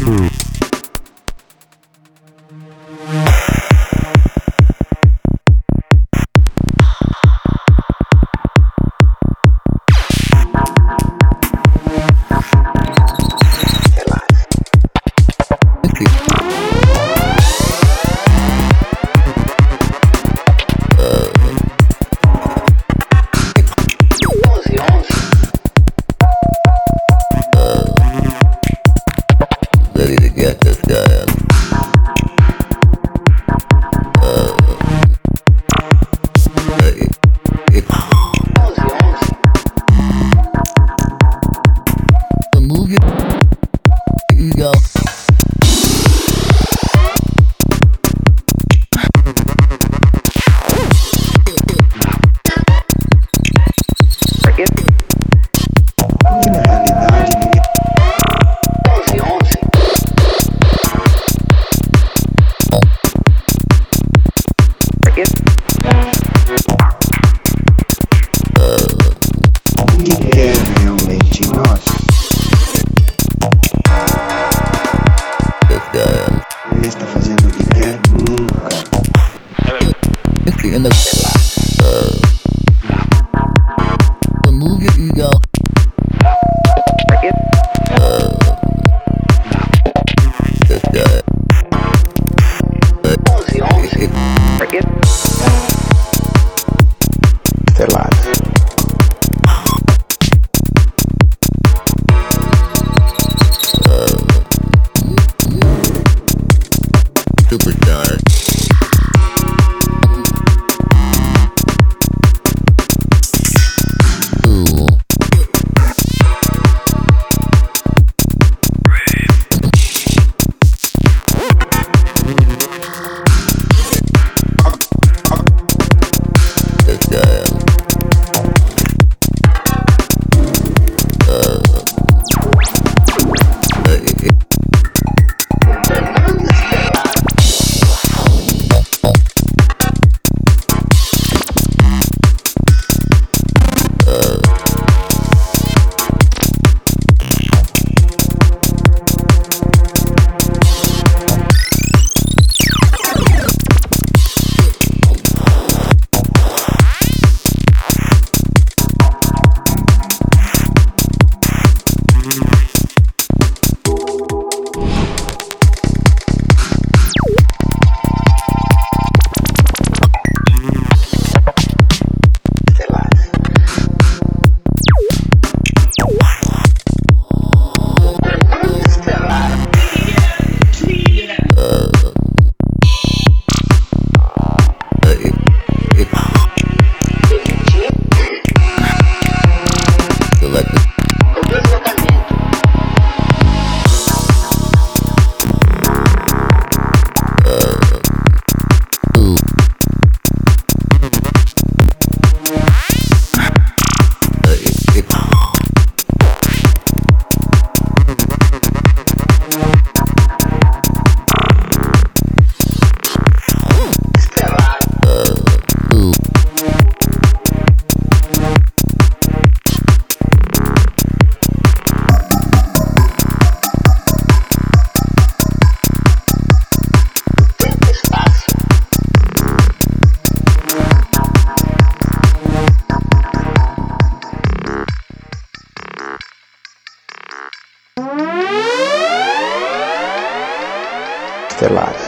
estelares.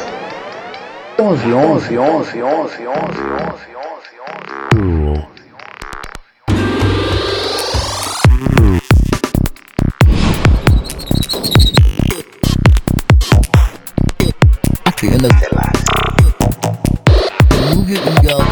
11. Estelares. Move it and go.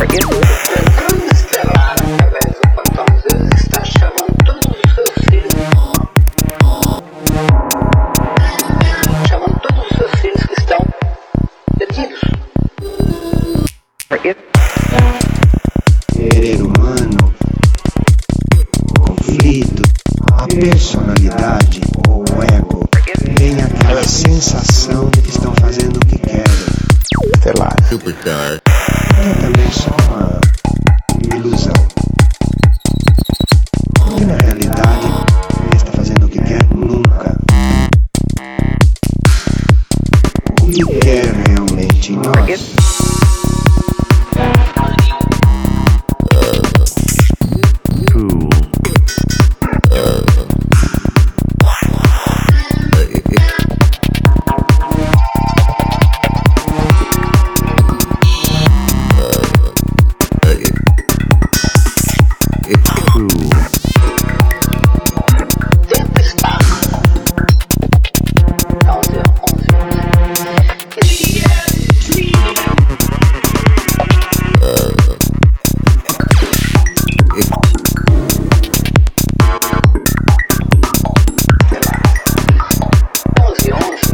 Plano estelar, através do portão Zeus, está chamando todos os seus filhos. Chamando todos os seus filhos que estão perdidos. Ser humano, o conflito, a personalidade ou o ego tem aquela sensação de que estão fazendo o que querem. Estelar. Superstar. É também só uma ilusão. Porque na realidade ninguém está fazendo o que quer nunca. O que quer realmente em nós Tempo, espaço. 11, 11.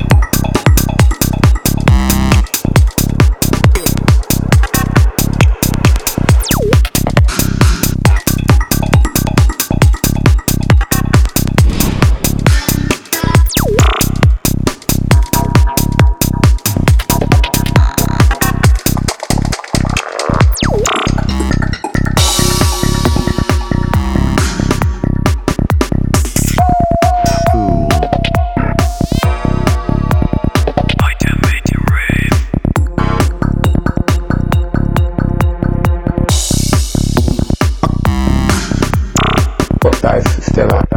Portais estelar.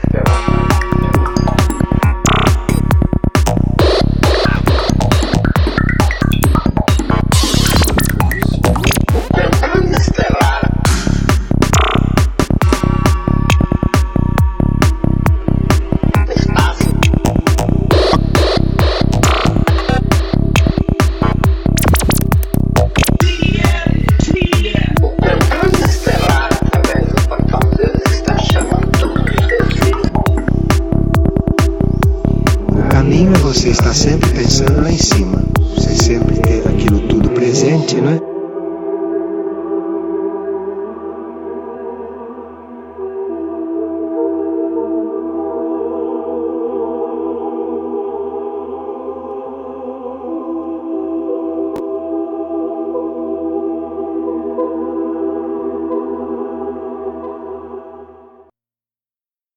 Plano estelar. Espaço. Plano estelar, através do portão Zeus, está chamando todos os seus filhos. o caminho é você estar sempre pensando lá em cima. Você sempre ter aquilo tudo presente, não é?